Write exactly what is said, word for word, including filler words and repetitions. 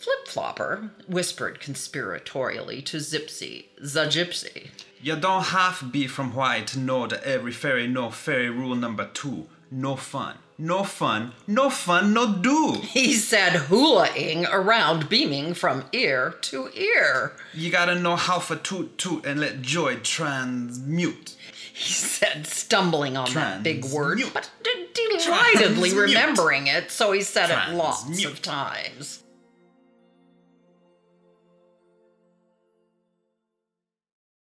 Flip-Flopper whispered conspiratorially to Zipsy, the gypsy. You don't have to be from Hawaii to know that every fairy know fairy rule number two. No fun. No fun. No fun, no do. He said, hula-ing around, beaming from ear to ear. You gotta know how for toot toot and let joy transmute. He said, stumbling on that big word, Transmute. but de- delightedly Transmute. remembering it, so he said it lots Transmute. of times.